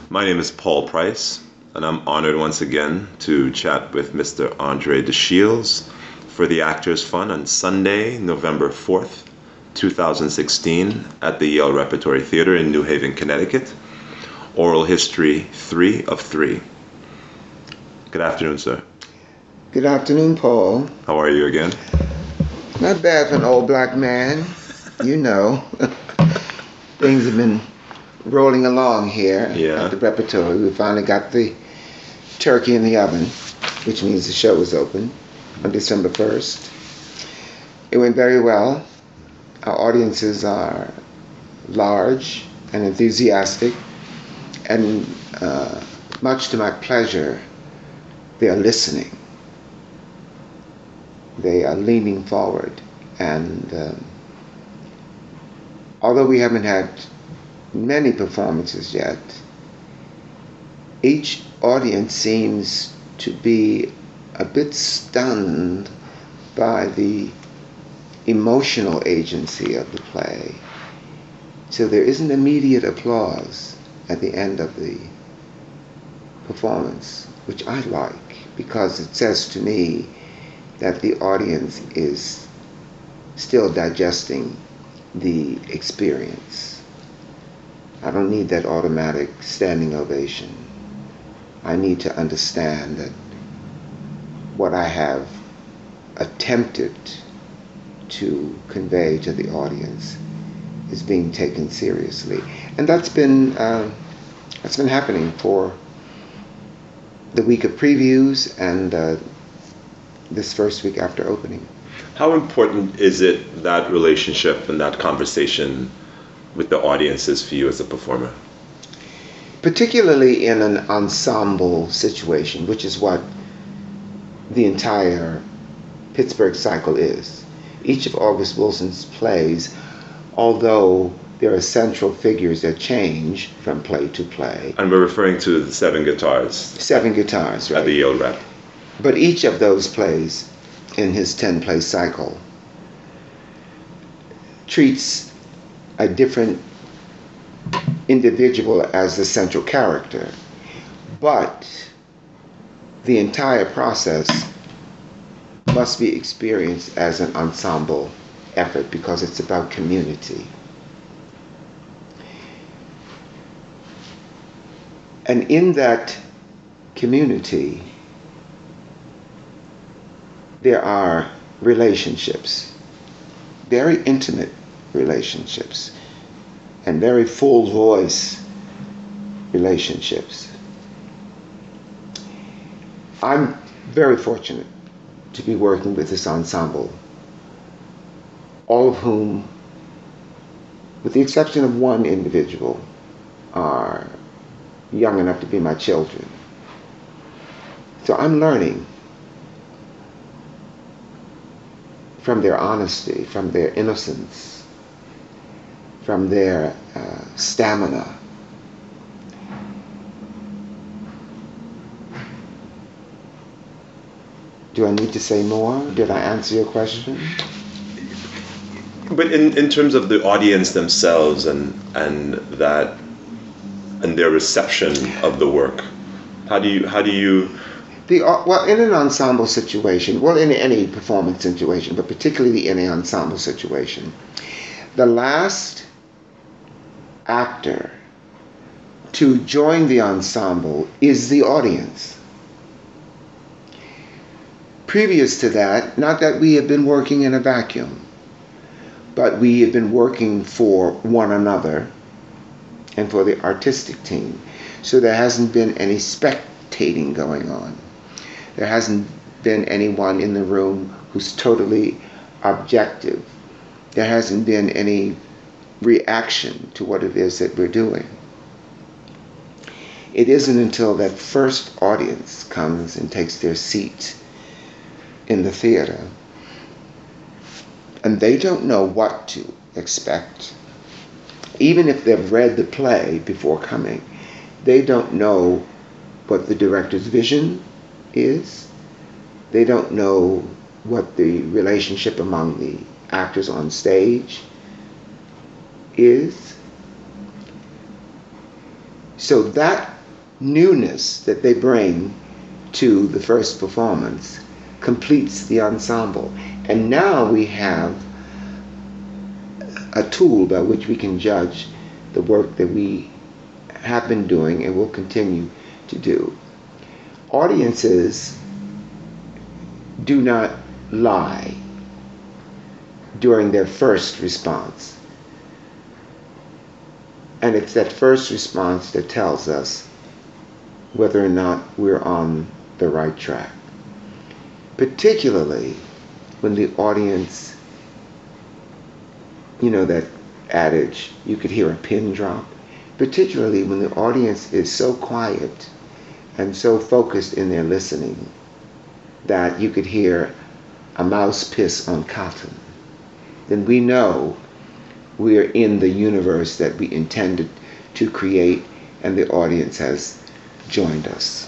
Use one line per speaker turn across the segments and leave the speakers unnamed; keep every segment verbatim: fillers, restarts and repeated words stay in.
My name is Paul Price, and I'm honored once again to chat with Mister Andre DeShields for the Actors Fund on Sunday, November fourth, two thousand sixteen, at the Yale Repertory Theater in New Haven, Connecticut. Oral History three of three. Good afternoon, sir.
Good afternoon, Paul.
How are you again?
Not bad for an old black man. You know, things have been rolling along here
Yeah.
at the repertory. We finally got the turkey in the oven, which means the show was open on December first. It went very well. Our audiences are large and enthusiastic, and uh, much to my pleasure, they are listening. They are leaning forward, and um, although we haven't had many performances yet, each audience seems to be a bit stunned by the emotional agency of the play. So there isn't immediate applause at the end of the performance, which I like, because it says to me that the audience is still digesting the experience. I don't need that automatic standing ovation. I need to understand that what I have attempted to convey to the audience is being taken seriously. And that's been, uh, that's been happening for the week of previews and uh, this first week after opening.
How important is it, that relationship and that conversation with the audiences for you as a performer?
Particularly in an ensemble situation, which is what the entire Pittsburgh cycle is. Each of August Wilson's plays, although there are central figures that change from play to play.
And we're referring to the Seven Guitars.
Seven Guitars, right?
At the Yale Rep.
But each of those plays in his ten-play cycle treats a different individual as the central character. But the entire process must be experienced as an ensemble effort because it's about community. And in that community, there are relationships, very intimate relationships, and very full voice relationships. I'm very fortunate to be working with this ensemble, all of whom, with the exception of one individual, are young enough to be my children. So I'm learning from their honesty, from their innocence, from their uh, stamina. Do I need to say more? Did I answer your question?
But in, in terms of the audience themselves and and that and their reception of the work, how do you how do you
The, well, in an ensemble situation, well, in any performance situation, but particularly in an ensemble situation, the last actor to join the ensemble is the audience. Previous to that, not that we have been working in a vacuum, but we have been working for one another and for the artistic team. So there hasn't been any spectating going on. There hasn't been anyone in the room who's totally objective. There hasn't been any reaction to what it is that we're doing. It isn't until that first audience comes and takes their seat in the theater, and they don't know what to expect. Even if they've read the play before coming, they don't know what the director's vision is. They don't know what the relationship among the actors on stage is. So that newness that they bring to the first performance completes the ensemble. And now we have a tool by which we can judge the work that we have been doing and will continue to do. Audiences do not lie during their first response. And it's that first response that tells us whether or not we're on the right track. Particularly when the audience, you know that adage, you could hear a pin drop. Particularly when the audience is so quiet and so focused in their listening that you could hear a mouse piss on cotton, then we know we're in the universe that we intended to create, and the audience has joined us.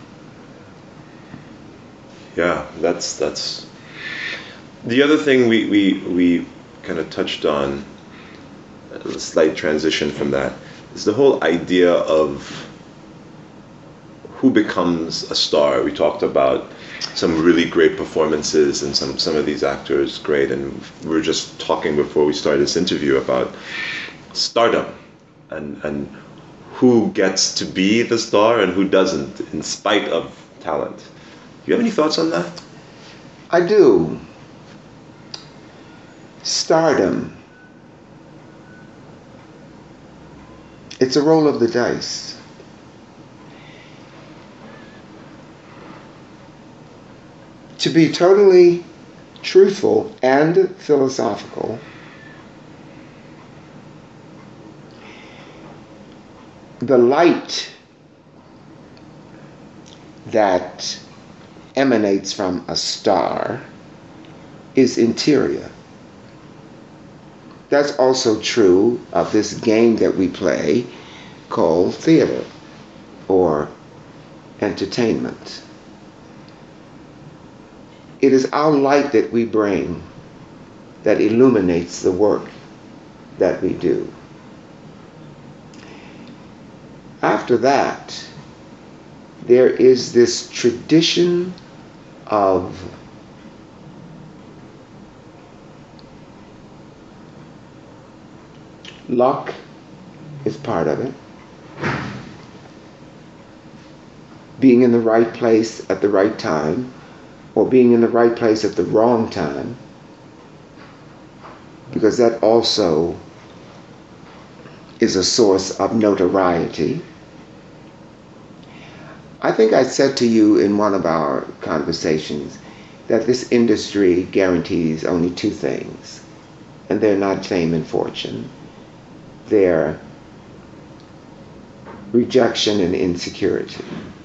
Yeah, that's that's the other thing we we, we kind of touched on, a slight transition from that, is the whole idea of who becomes a star. We talked about some really great performances and some, some of these actors great, and we were just talking before we started this interview about stardom and and who gets to be the star and who doesn't in spite of talent. Do you have any thoughts on that?
I do. Stardom. It's a roll of the dice. To be totally truthful and philosophical, the light that emanates from a star is interior. That's also true of this game that we play called theater or entertainment. It is our light that we bring that illuminates the work that we do. After that, there is this tradition of luck is part of it. Being in the right place at the right time, or being in the right place at the wrong time, because that also is a source of notoriety. I think I said to you in one of our conversations that this industry guarantees only two things, and they're not fame and fortune. They're rejection and insecurity.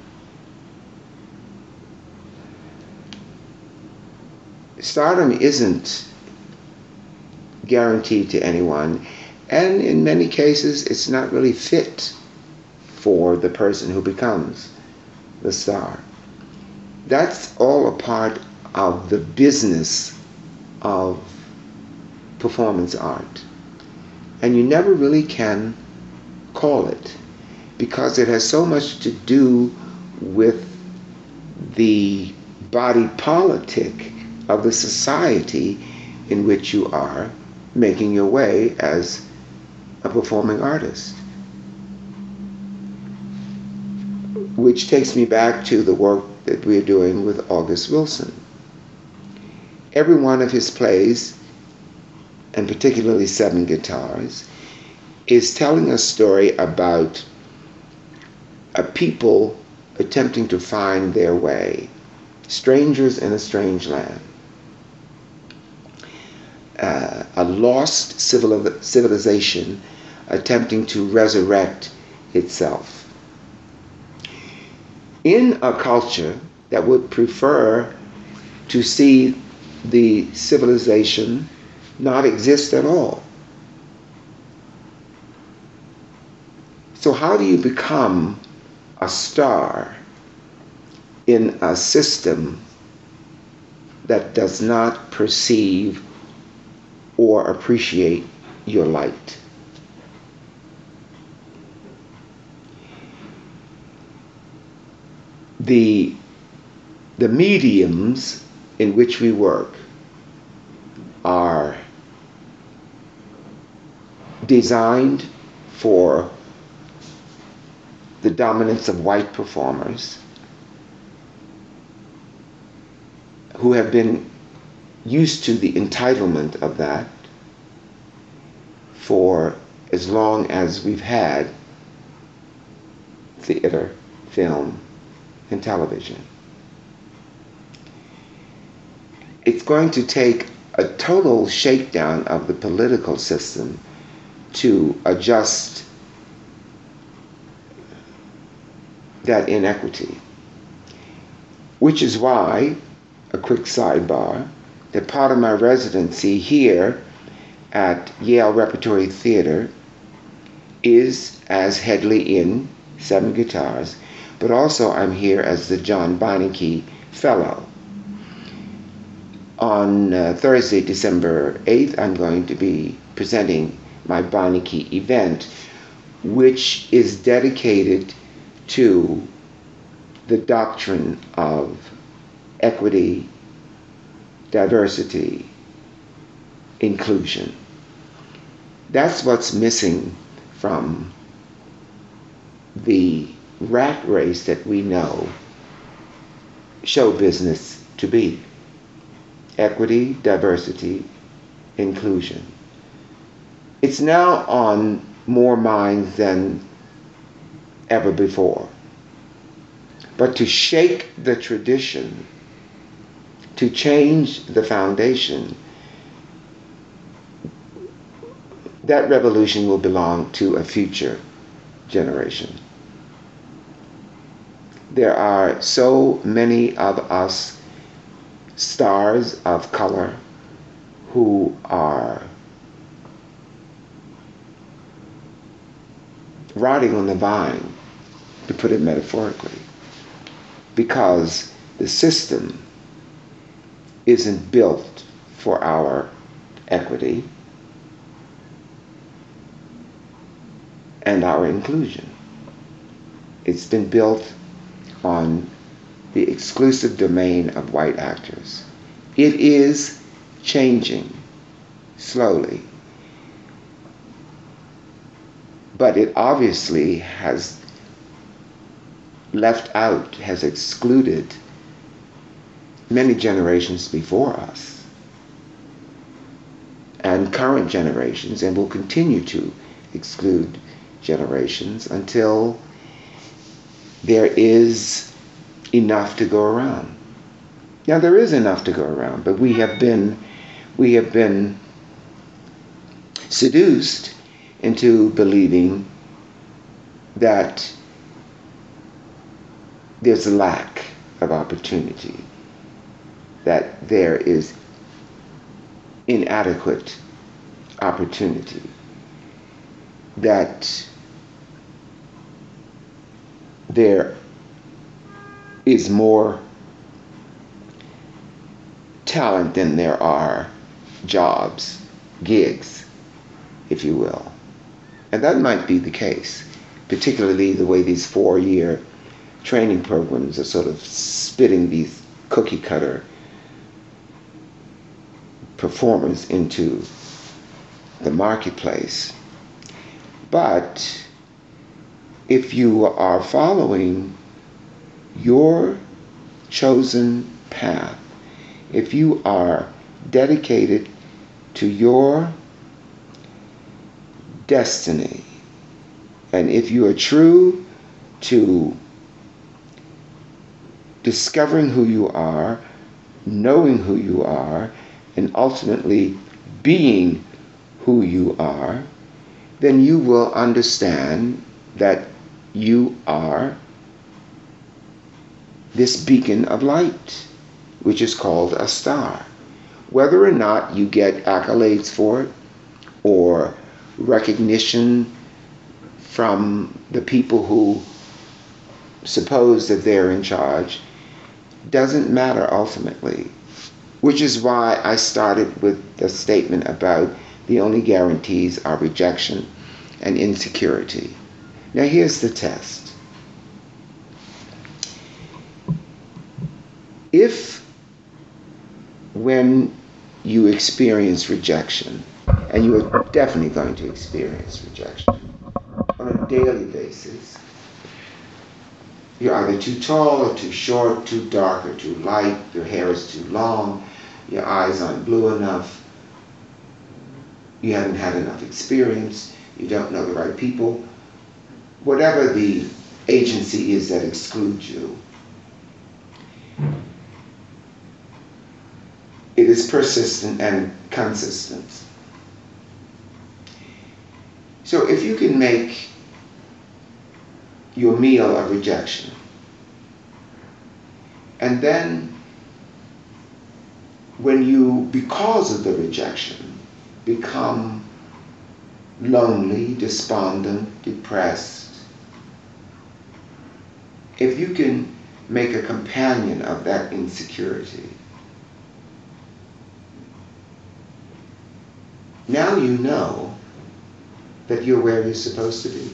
Stardom isn't guaranteed to anyone, and in many cases it's not really fit for the person who becomes the star. That's all a part of the business of performance art. And you never really can call it, because it has so much to do with the body politic of the society in which you are making your way as a performing artist. Which takes me back to the work that we're doing with August Wilson. Every one of his plays, and particularly Seven Guitars, is telling a story about a people attempting to find their way, strangers in a strange land, uh, a lost civil civilization attempting to resurrect itself. In a culture that would prefer to see the civilization not exist at all. So how do you become a star in a system that does not perceive or appreciate your light? the, the mediums in which we work are designed for the dominance of white performers who have been used to the entitlement of that for as long as we've had theater, film, and television. It's going to take a total shakedown of the political system to adjust that inequity, which is why, a quick sidebar, that part of my residency here at Yale Repertory Theater is as Hedley in Seven Guitars, but also I'm here as the John Beinecke Fellow. On uh, Thursday, December eighth, I'm going to be presenting my Beinecke event, which is dedicated to the doctrine of equity, diversity, inclusion. That's what's missing from the rat race that we know show business to be. Equity, diversity, inclusion. It's now on more minds than ever before. But to shake the tradition, to change the foundation, that revolution will belong to a future generation. There are so many of us stars of color who are rotting on the vine, to put it metaphorically, because the system isn't built for our equity and our inclusion. It's been built on the exclusive domain of white actors. It is changing slowly, but it obviously has left out, has excluded many generations before us and current generations, and will continue to exclude generations until there is enough to go around. Now there is enough to go around, but we have been we have been seduced into believing that there's a lack of opportunity, that there is inadequate opportunity, that there is more talent than there are jobs, gigs, if you will. And that might be the case, particularly the way these four-year training programs are sort of spitting these cookie-cutter performers into the marketplace. But if you are following your chosen path, if you are dedicated to your destiny, and if you are true to discovering who you are, knowing who you are, and ultimately being who you are, then you will understand that you are this beacon of light, which is called a star. Whether or not you get accolades for it or recognition from the people who suppose that they're in charge doesn't matter ultimately, which is why I started with the statement about the only guarantees are rejection and insecurity. Now here's the test. If when you experience rejection, and you are definitely going to experience rejection on a daily basis, you're either too tall or too short, too dark or too light, your hair is too long, your eyes aren't blue enough, you haven't had enough experience, you don't know the right people, whatever the agency is that excludes you, it is persistent and consistent. So if you can make your meal of rejection, and then when you, because of the rejection, become lonely, despondent, depressed, if you can make a companion of that insecurity, now you know that you're where you're supposed to be.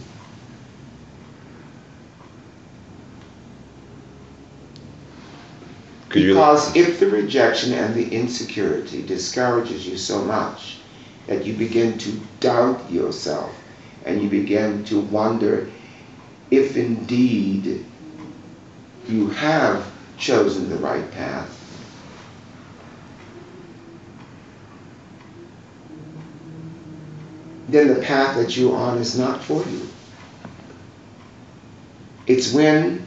Could you-
Because if the rejection and the insecurity discourages you so much that you begin to doubt yourself and you begin to wonder if indeed you have chosen the right path, then the path that you're on is not for you. It's when,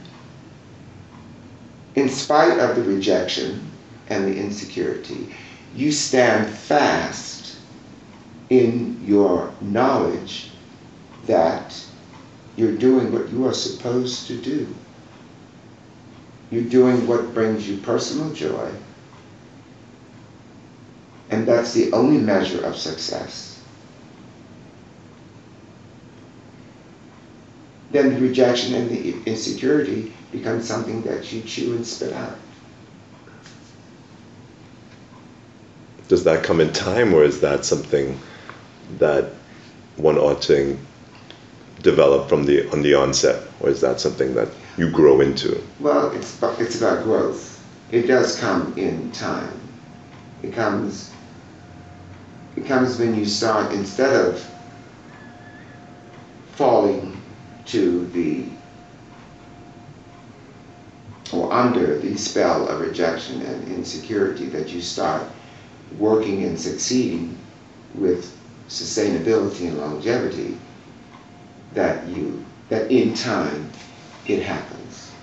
in spite of the rejection and the insecurity, you stand fast in your knowledge that you're doing what you are supposed to do. You're doing what brings you personal joy, and that's the only measure of success. Then the rejection and the insecurity become something that you chew and spit out.
Does that come in time, or is that something that one ought to develop from the on the onset, or is that something that you grow into?
Well, it's about, it's about growth. It does come in time. It comes. It comes when you start, instead of falling to the or under the spell of rejection and insecurity, that you start working and succeeding with sustainability and longevity, that you that in time it happens.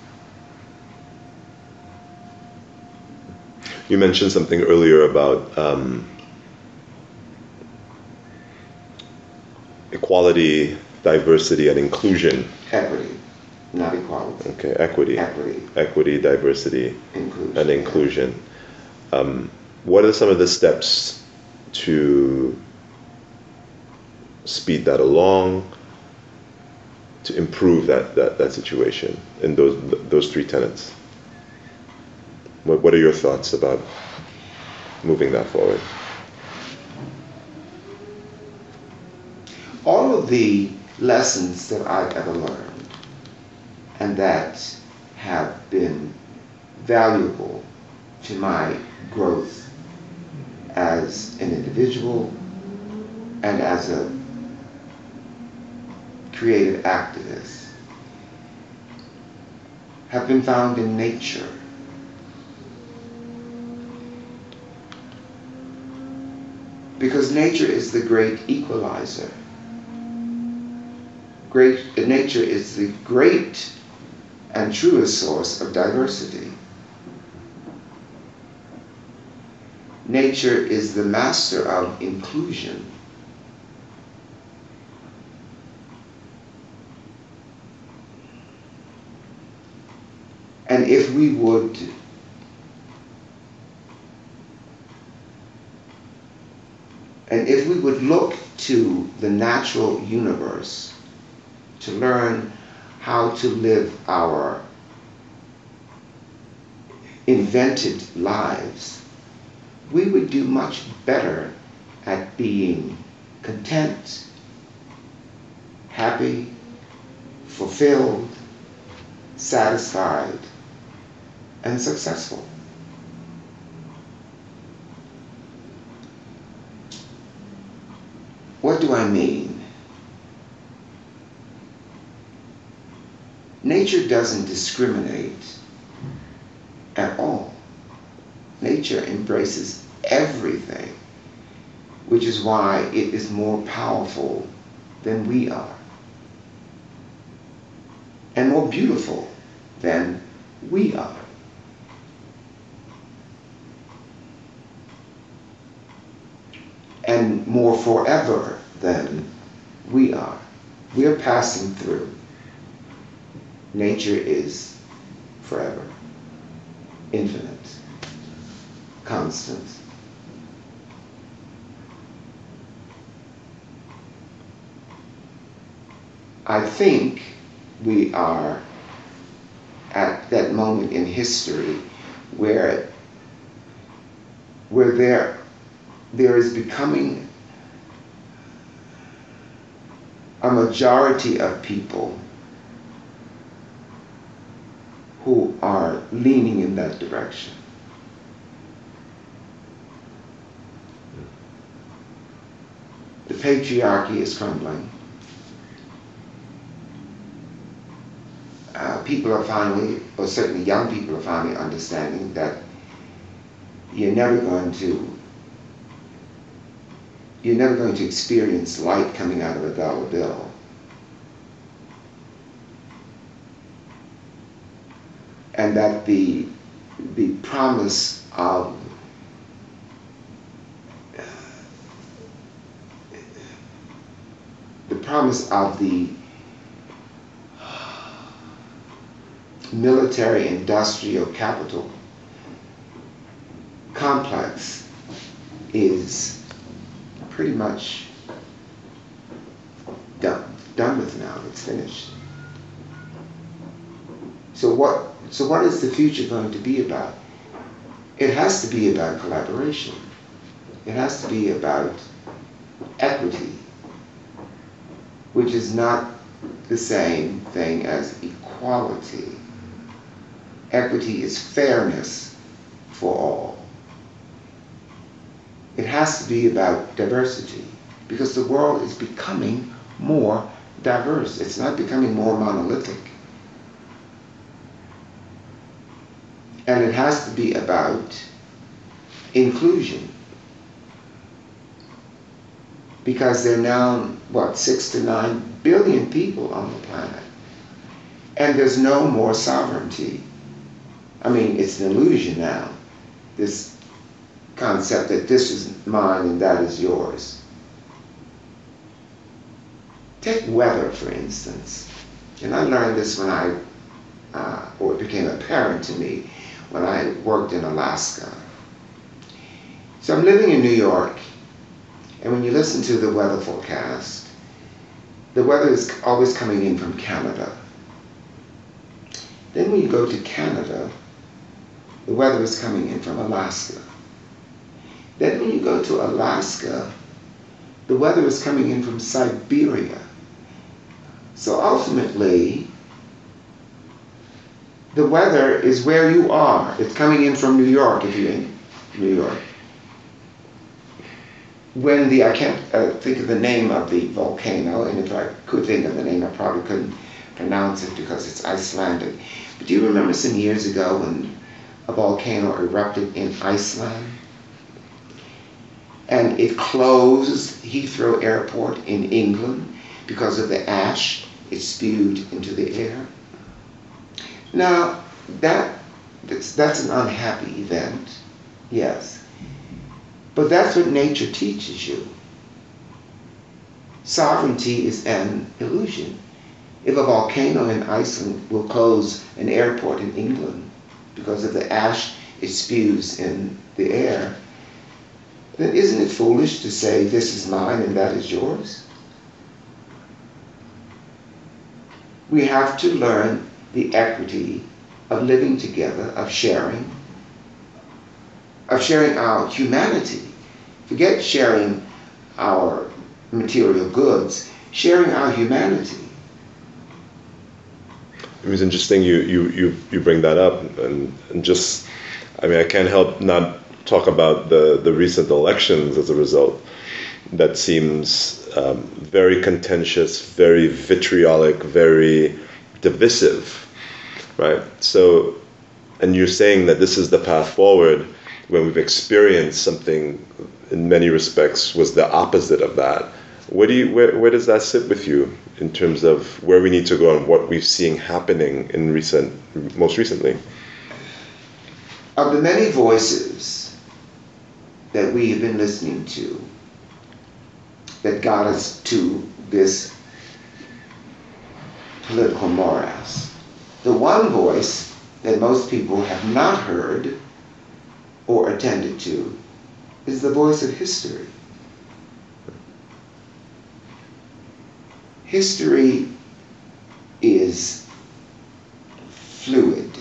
You mentioned something earlier about um, equality, diversity, and inclusion.
Equity, not equality.
Okay, equity.
Equity.
Equity, diversity,
Inclusion.
and inclusion. Um, what are some of the steps to speed that along, to improve that, that, that situation in those those three tenets? What, what are your thoughts about moving that forward?
All of the lessons that I've ever learned and that have been valuable to my growth as an individual and as a creative activist have been found in nature. Because nature is the great equalizer. Great, nature is the great and truest source of diversity. Nature is the master of inclusion. And if we would and if we would look to the natural universe to learn how to live our invented lives, we would do much better at being content, happy, fulfilled, satisfied, and successful. I mean? Nature doesn't discriminate at all. Nature embraces everything, which is why it is more powerful than we are, and more beautiful than we are. And more forever than we are. We are passing through. Nature is forever, infinite, constant. I think we are at that moment in history where, where there, there is becoming a majority of people who are leaning in that direction. The patriarchy is crumbling. Uh, people are finally, or certainly young people are finally understanding that you're never going to, you're never going to experience light coming out of a dollar bill. And that the, the promise of the promise of the military industrial capital complex is pretty much done, done with now. It's finished. So what, so what is the future going to be about? It has to be about collaboration. It has to be about equity, which is not the same thing as equality. Equity is fairness for all. It has to be about diversity, because the world is becoming more diverse. It's not becoming more monolithic. And it has to be about inclusion, because there are now, what, six to nine billion people on the planet, and there's no more sovereignty. I mean, it's an illusion now, this concept that this is mine and that is yours. Take weather, for instance. And I learned this when I, uh, or it became apparent to me when I worked in Alaska. So I'm living in New York, and when you listen to the weather forecast, the weather is always coming in from Canada. Then when you go to Canada, the weather is coming in from Alaska. Then when you go to Alaska, the weather is coming in from Siberia. So ultimately, the weather is where you are. It's coming in from New York if you're in New York. When the, I can't uh, think of the name of the volcano, and if I could think of the name, I probably couldn't pronounce it because it's Icelandic. But do you remember some years ago when a volcano erupted in Iceland? And it closed Heathrow Airport in England because of the ash it spewed into the air. Now, that, that's, that's an unhappy event, yes. But that's what nature teaches you. Sovereignty is an illusion. If a volcano in Iceland will close an airport in England because of the ash it spews in the air, then isn't it foolish to say this is mine and that is yours? We have to learn the equity of living together, of sharing, of sharing our humanity. Forget sharing our material goods, sharing our humanity.
It was interesting you, you, you, you bring that up, and, and just, I mean, I can't help not talk about the, the recent elections as a result. That seems um, very contentious, very vitriolic, very divisive, right? So, and you're saying that this is the path forward when we've experienced something in many respects was the opposite of that. Where do you, where, where does that sit with you in terms of where we need to go and what we've seen happening in recent, most recently?
Of the many voices that we have been listening to that got us to this political morass, the one voice that most people have not heard or attended to is the voice of history. History is fluid.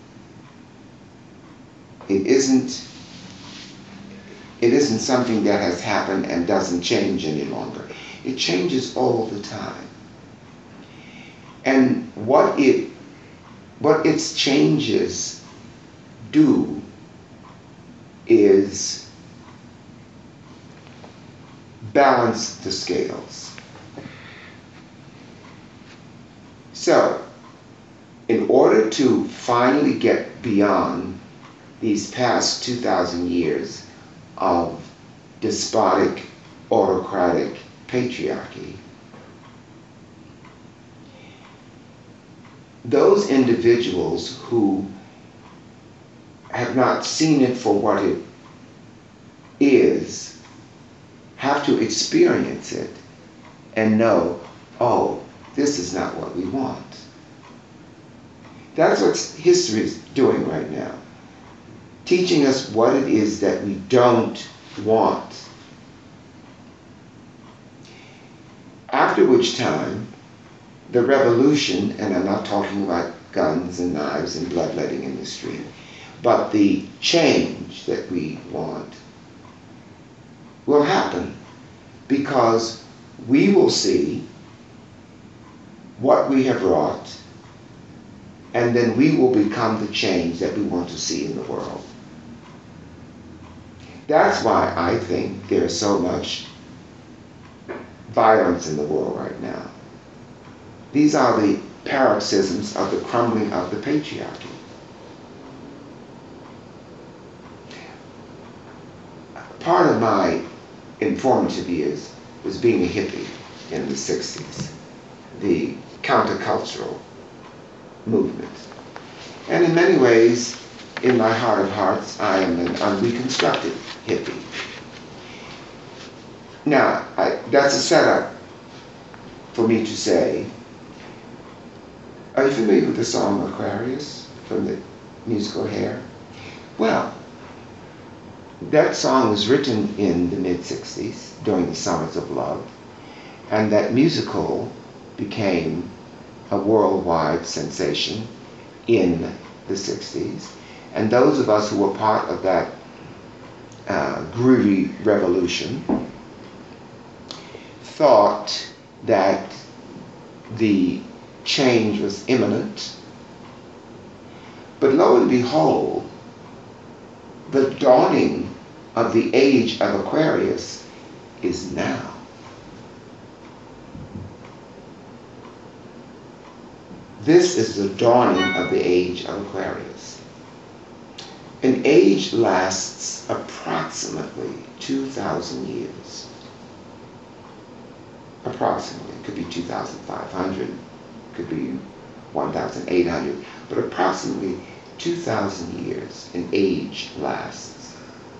It isn't, it isn't something that has happened and doesn't change any longer. It changes all the time. And what it, what its changes do is balance the scales. So, in order to finally get beyond these past two thousand years of despotic, autocratic patriarchy, those individuals who have not seen it for what it is have to experience it and know, oh, this is not what we want. That's what history is doing right now. Teaching us what it is that we don't want. After which time, the revolution, and I'm not talking about guns and knives and bloodletting in the street, but the change that we want will happen because we will see what we have wrought, and then we will become the change that we want to see in the world. That's why I think there's so much violence in the world right now. These are the paroxysms of the crumbling of the patriarchy. Part of my informative years was being a hippie in the sixties, the countercultural movement. And in many ways, in my heart of hearts, I am an unreconstructed hippie. Now, I, that's a setup for me to say, are you familiar with the song Aquarius from the musical Hair? Well, that song was written in the mid sixties during the Summers of Love, and that musical became a worldwide sensation in the sixties. And those of us who were part of that uh, groovy revolution thought that the change was imminent. But lo and behold, the dawning of the age of Aquarius is now. This is the dawning of the age of Aquarius. An age lasts approximately two thousand years. Approximately. It could be two thousand five hundred, could be one thousand eight hundred, but approximately two thousand years an age lasts.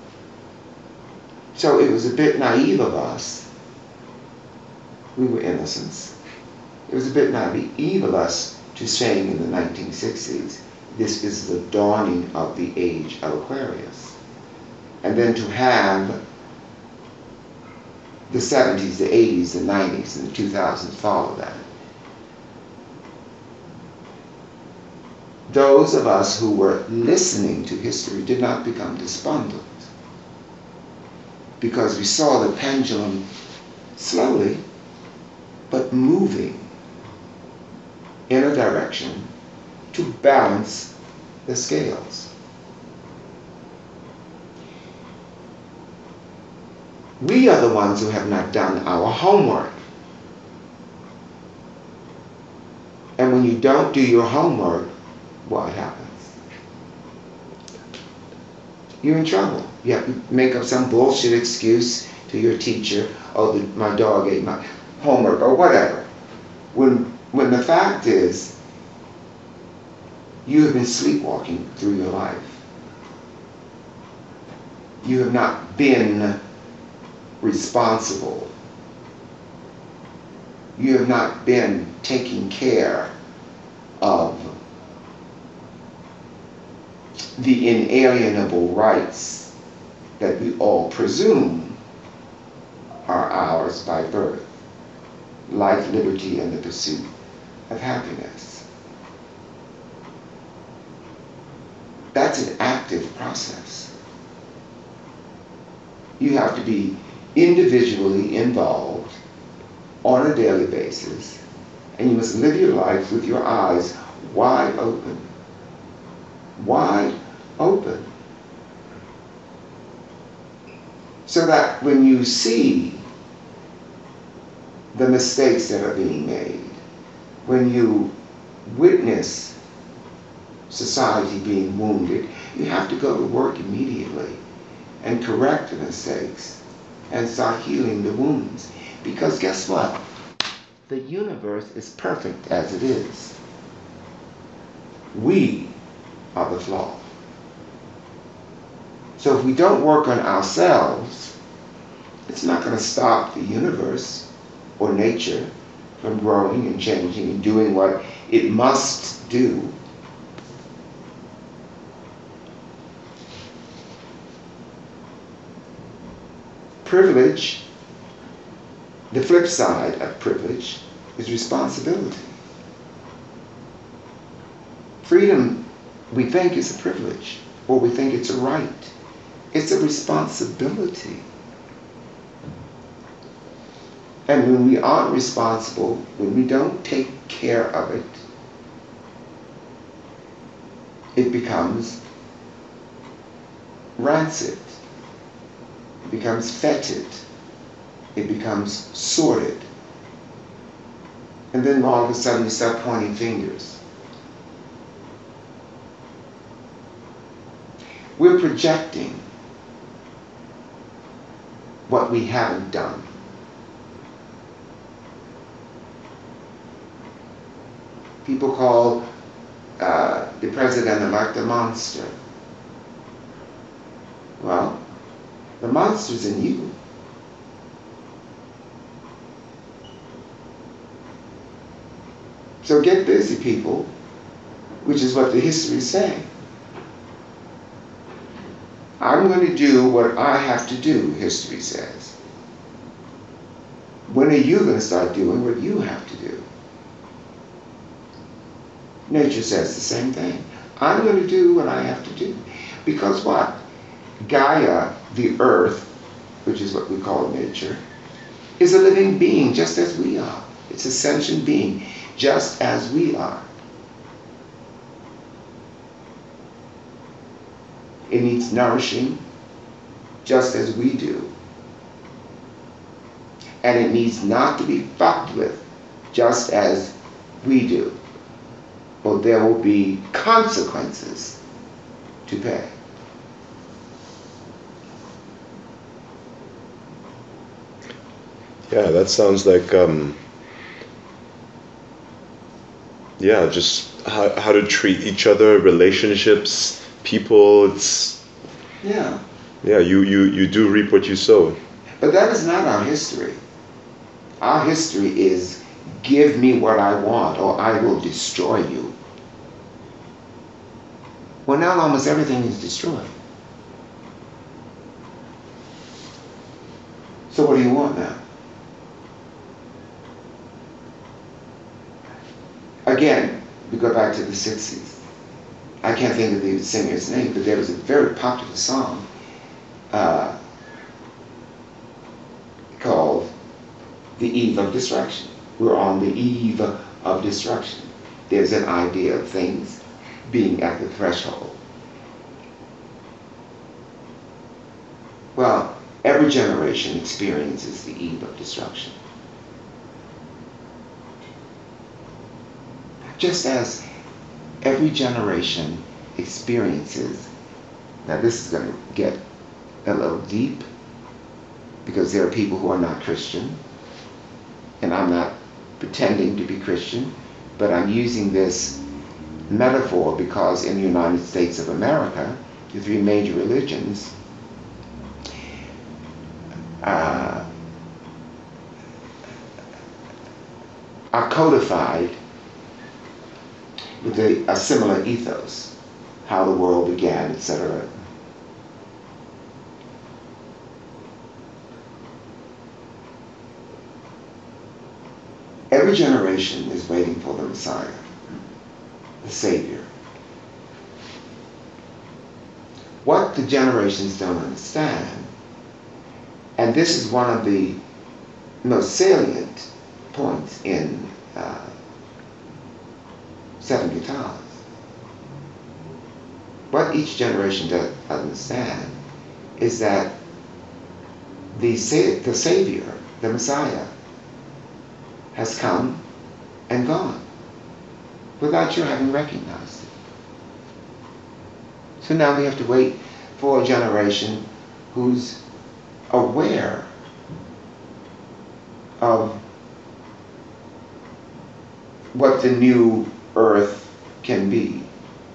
So it was a bit naive of us. We were innocents. It was a bit naive of us to saying in the nineteen sixties, this is the dawning of the age of Aquarius. And then to have the seventies, the eighties, the nineties, and the two thousands follow that. Those of us who were listening to history did not become despondent because we saw the pendulum slowly but moving in a direction to balance the scales. We are the ones who have not done our homework. And when you don't do your homework, what happens? You're in trouble. You have to make up some bullshit excuse to your teacher, oh, the, my dog ate my homework, or whatever. When, when the fact is, you have been sleepwalking through your life. You have not been responsible. You have not been taking care of the inalienable rights that we all presume are ours by birth. Life, liberty, and the pursuit of happiness. That's an active process. You have to be individually involved on a daily basis, and you must live your life with your eyes wide open. Wide open. So that when you see the mistakes that are being made, when you witness society being wounded, you have to go to work immediately and correct the mistakes and start healing the wounds. Because guess what? The universe is perfect as it is. We are the flaw. So if we don't work on ourselves, it's not going to stop the universe or nature from growing and changing and doing what it must do. Privilege, the flip side of privilege, is responsibility. Freedom, we think, is a privilege, or we think it's a right. It's a responsibility. And when we aren't responsible, when we don't take care of it, it becomes rancid. It becomes fetid. It becomes sordid. And then all of a sudden you start pointing fingers. We're projecting what we haven't done. People call uh, the president-elect a monster. Well, the monster's in you. So get busy, people, which is what the histories say. I'm going to do what I have to do, history says. When are you going to start doing what you have to do? Nature says the same thing. I'm going to do what I have to do. Because what? Gaia, the earth, which is what we call nature, is a living being just as we are. It's a sentient being just as we are. It needs nourishing just as we do. And it needs not to be fucked with just as we do. Or there will be consequences to pay.
Yeah, that sounds like, um, yeah, just how, how to treat each other, relationships, people. It's,
yeah.
Yeah, you, you, you do reap what you sow.
But that is not our history. Our history is give me what I want or I will destroy you. Well, now almost everything is destroyed. So what do you want now? Again, we go back to the sixties. I can't think of the singer's name, but there was a very popular song uh, called The Eve of Destruction. We're on the eve of destruction. There's an idea of things being at the threshold. Well, every generation experiences the eve of destruction. Just as every generation experiences, now this is going to get a little deep, because there are people who are not Christian, and I'm not pretending to be Christian, but I'm using this metaphor because in the United States of America, the three major religions uh, are codified with a, a similar ethos, how the world began, et cetera. Every generation is waiting for the Messiah, the Savior. What the generations don't understand, and this is one of the most salient points in uh, Seven Guitars. What each generation does understand is that the, sa- the Savior, the Messiah, has come and gone without your having recognized it. So now we have to wait for a generation who's aware of what the new earth can be.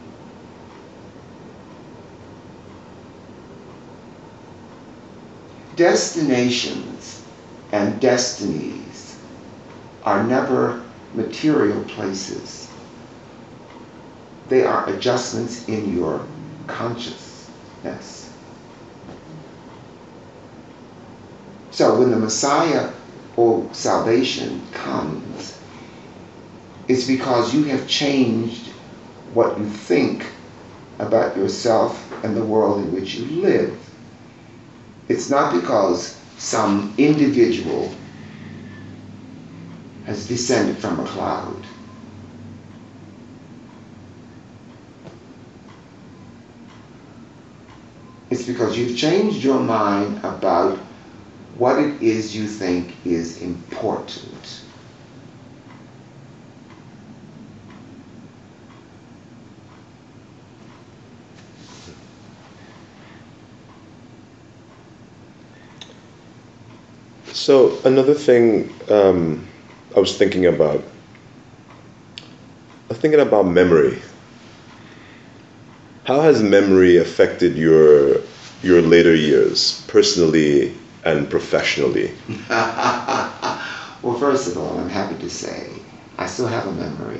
Destinations and destinies are never material places. They are adjustments in your consciousness. So when the Messiah or salvation comes, it's because you have changed what you think about yourself and the world in which you live. It's not because some individual has descended from a cloud. It's because you've changed your mind about what it is you think is important.
So another thing um, I was thinking about, I was thinking about memory. How has memory affected your your later years, personally and professionally?
Well, first of all, I'm happy to say I still have a memory.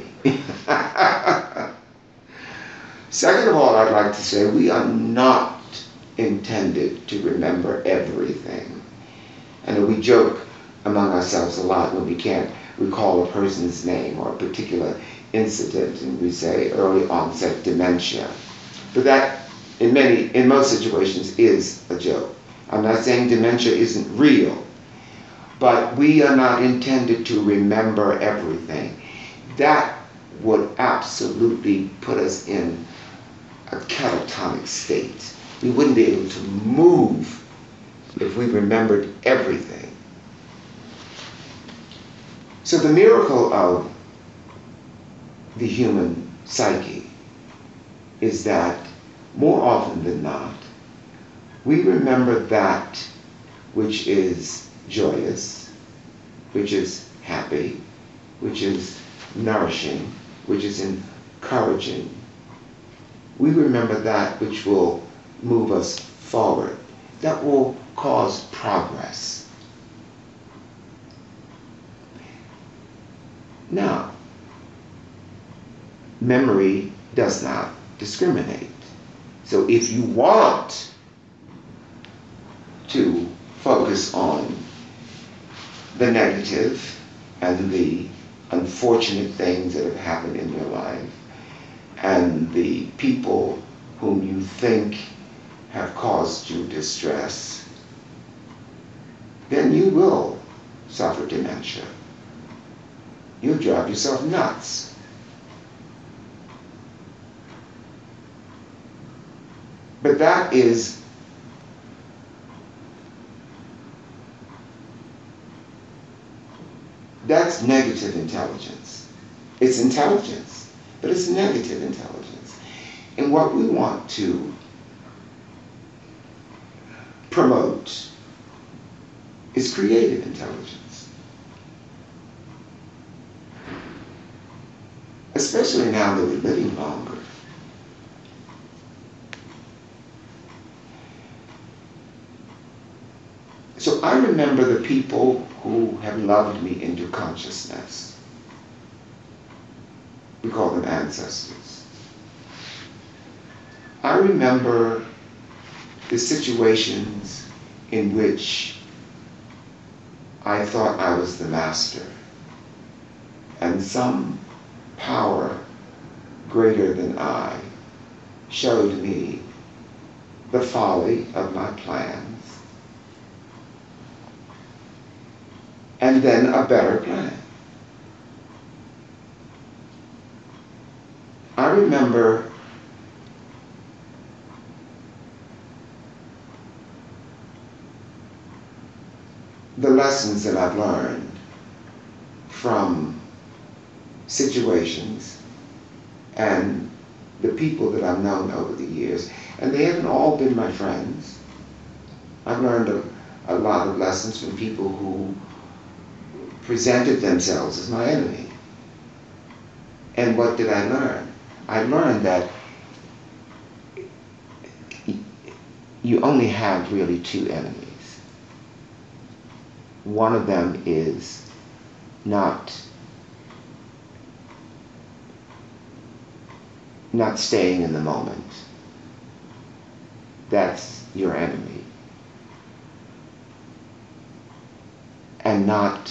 Second of all, I'd like to say we are not intended to remember everything. And we joke among ourselves a lot when we can't recall a person's name or a particular incident, and we say early onset dementia. But that, in many, in most situations, is a joke. I'm not saying dementia isn't real, but we are not intended to remember everything. That would absolutely put us in a catatonic state. We wouldn't be able to move if we remembered everything. So the miracle of the human psyche is that more often than not, we remember that which is joyous, which is happy, which is nourishing, which is encouraging. We remember that which will move us forward, that will cause progress. Now, memory does not discriminate. So if you want to focus on the negative and the unfortunate things that have happened in your life and the people whom you think have caused you distress, then you will suffer dementia. You'll drive yourself nuts. But that is That's negative intelligence. It's intelligence, but it's negative intelligence. And what we want to promote is creative intelligence. Especially now that we're living longer. So I remember the people who have loved me into consciousness. We call them ancestors. I remember the situations in which I thought I was the master, and some power greater than I showed me the folly of my plans, and then a better plan. I remember the lessons that I've learned from situations and the people that I've known over the years, and they haven't all been my friends. I've learned a, a lot of lessons from people who presented themselves as my enemy. And what did I learn? I learned that you only have really two enemies. One of them is not not staying in the moment. That's your enemy. And not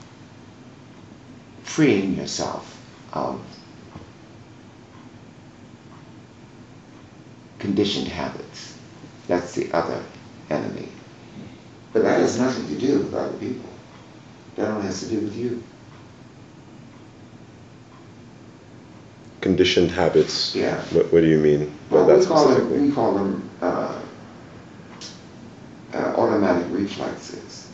freeing yourself of conditioned habits. That's the other enemy. But that has nothing to do with other people. That only has to do with you.
Conditioned habits.
Yeah.
What, what do you mean by
Well,
that
we call
specifically?
them, we call them uh, uh, automatic reflexes.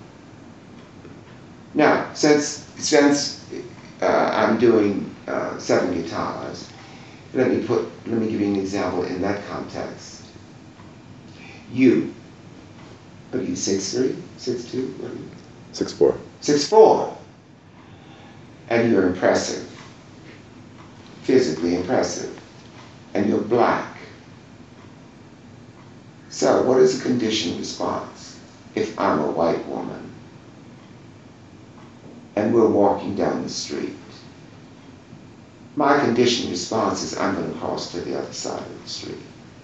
Now, since since uh, I'm doing uh, seven guitars, let me put let me give you an example in that context. You, what are you, six three, six two, what are you?
Six four.
Six four, and you're impressive, physically impressive, and you're black. So what is a conditioned response if I'm a white woman and we're walking down the street? My conditioned response is I'm going to cross to the other side of the street.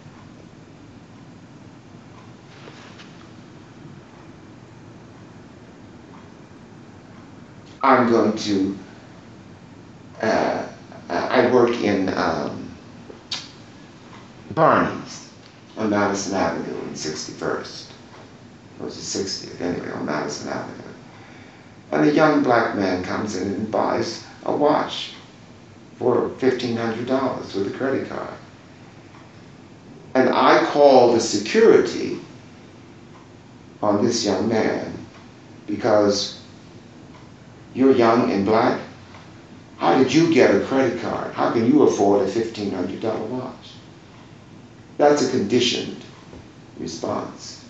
I'm going to, uh, I work in um, Barney's on Madison Avenue in sixty-first. Or was it sixtieth? Anyway, on Madison Avenue. And a young black man comes in and buys a watch for fifteen hundred dollars with a credit card. And I call the security on this young man because you're young and black. How did you get a credit card? How can you afford a fifteen hundred dollar watch? That's a conditioned response.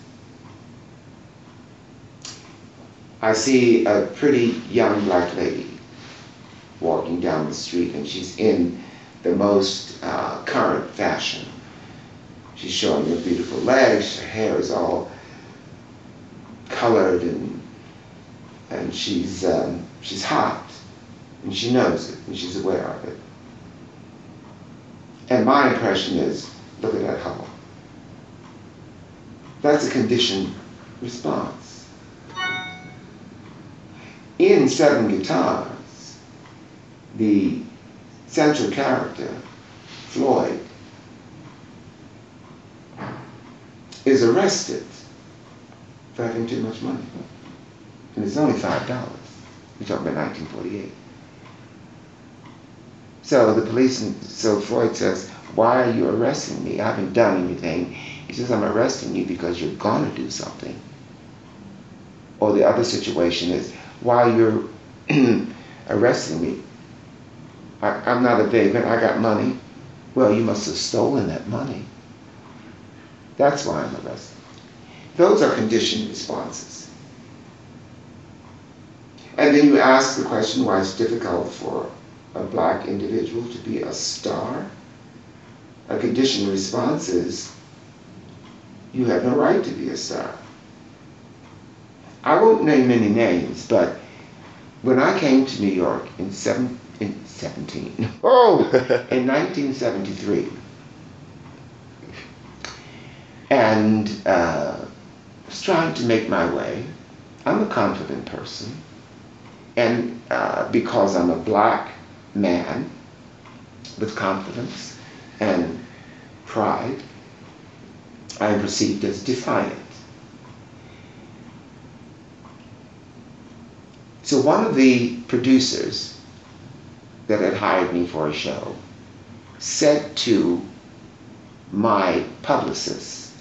I see a pretty young black lady walking down the street, and she's in the most uh, current fashion. She's showing her beautiful legs, her hair is all colored, and and she's um, she's hot, and she knows it, and she's aware of it. And my impression is, look at that hoe. That's a conditioned response. In Seven Guitars, the central character, Floyd, is arrested for having too much money. And it's only five dollars. We're talking about nineteen forty-eight. So the police, so Floyd says, why are you arresting me? I haven't done anything. He says, I'm arresting you because you're gonna do something. Or the other situation is, while you're arresting me. I, I'm not a vagrant, I got money. Well, you must have stolen that money. That's why I'm arrested. Those are conditioned responses. And then you ask the question why it's difficult for a black individual to be a star. A conditioned response is, you have no right to be a star. I won't name any names, but when I came to New York in, seven, in seventeen, oh, in nineteen seventy-three, and uh, was trying to make my way, I'm a confident person, and uh, because I'm a black man with confidence and pride, I am perceived as defiant. So one of the producers that had hired me for a show said to my publicist,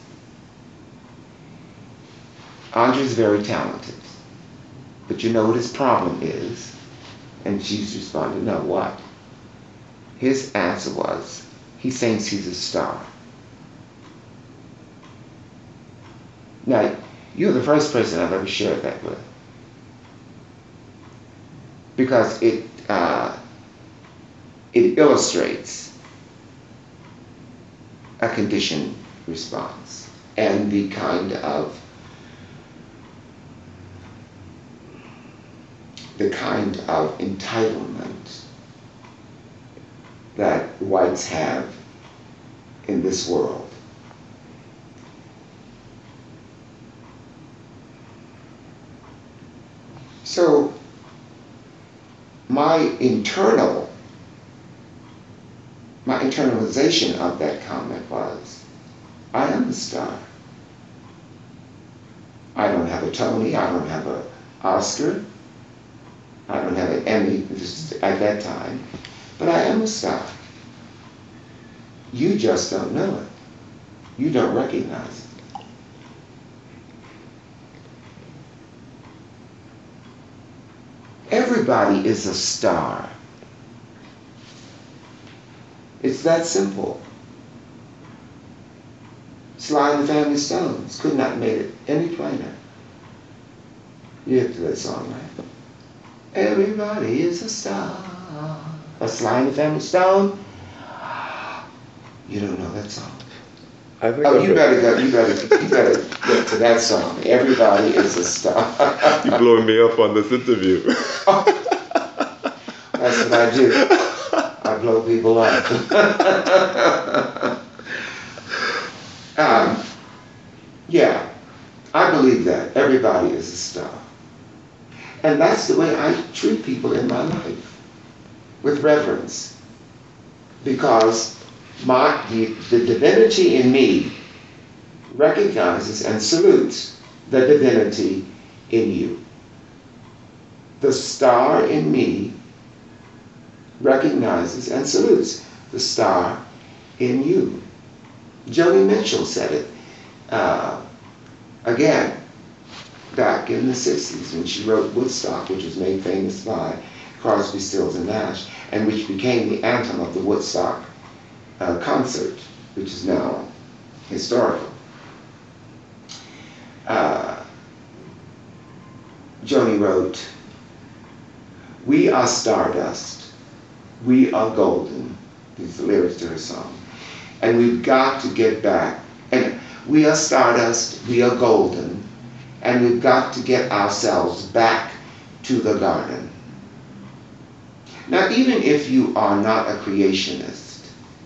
Andre's very talented, but you know what his problem is? And she's responded, no, what? His answer was, he thinks he's a star. Now, you're the first person I've ever shared that with, because it uh, it illustrates a conditioned response and the kind of the kind of entitlement that whites have in this world. So my internal, my internalization of that comment was, I am a star. I don't have a Tony, I don't have an Oscar, I don't have an Emmy at that time, but I am a star. You just don't know it. You don't recognize it. Everybody is a star. It's that simple. Sly and the Family Stones could not have made it any plainer. You have to that song, right? Everybody is a star. A Sly and the Family Stone. You don't know that song.
I think
Oh,
I've
you better go. You better. You better get to that song. Everybody is a star.
You're blowing me up on this interview.
Oh, that's what I do. I blow people up. um, yeah, I believe that everybody is a star, and that's the way I treat people in my life, with reverence, because my the, the divinity in me recognizes and salutes the divinity in you. The star in me recognizes and salutes the star in you. Joni Mitchell said it uh, again back in the sixties when she wrote Woodstock, which was made famous by Crosby, Stills and Nash, and which became the anthem of the Woodstock uh, concert, which is now historical. Uh, Joni wrote, "We are stardust, we are golden." These are the lyrics to her song. And we've got to get back. And we are stardust, we are golden, and we've got to get ourselves back to the garden. Now, even if you are not a creationist,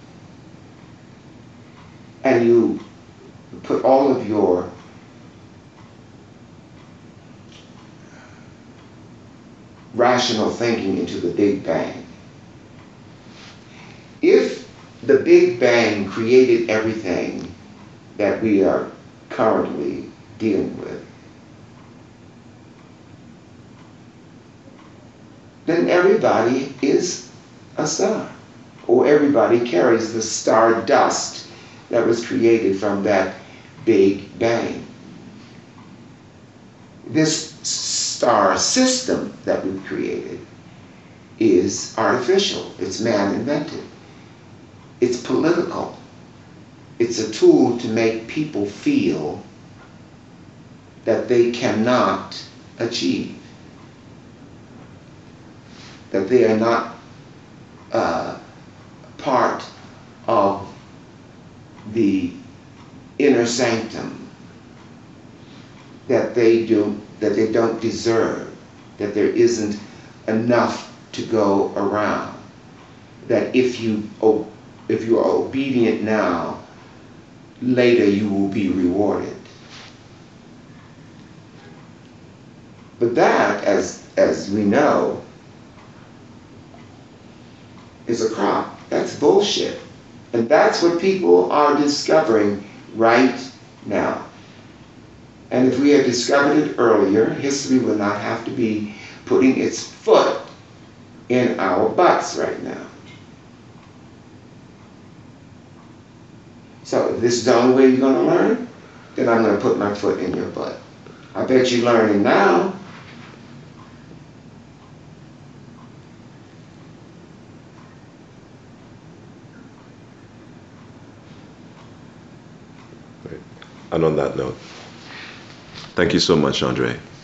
and you put all of your rational thinking into the Big Bang, if the Big Bang created everything that we are currently dealing with, then everybody is a star, or everybody carries the star dust that was created from that Big Bang. This star system that we've created is artificial. It's man-invented. It's political. It's a tool to make people feel that they cannot achieve, that they are not uh, part of the inner sanctum, that they do, that they don't deserve, that there isn't enough to go around, that if you oh, if you are obedient now, later you will be rewarded. But that, as as we know, is a crop. That's bullshit. And that's what people are discovering right now. And if we had discovered it earlier, history would not have to be putting its foot in our butts right now. So if this is the only way you're going to learn, then I'm going to put my foot in your butt. I bet you're learning now.
Right. And on that note, thank you so much, Andre.